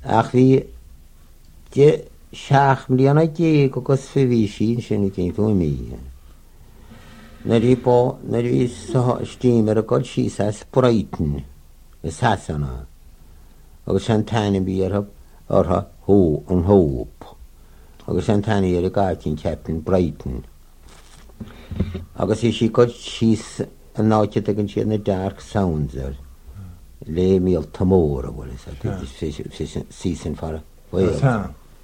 ach bhí de 6 mbliana déag agus fihí sin cén tú mí. Na dí stíimar a god sí as Brighton is hasanna agus an tainna bí ortha an hóp agus an tainna ar a gáitin ceaptain Brighton agus sí god síos an náte an siad na Dark Sounds le míl tamóra bhfuil sí san fara.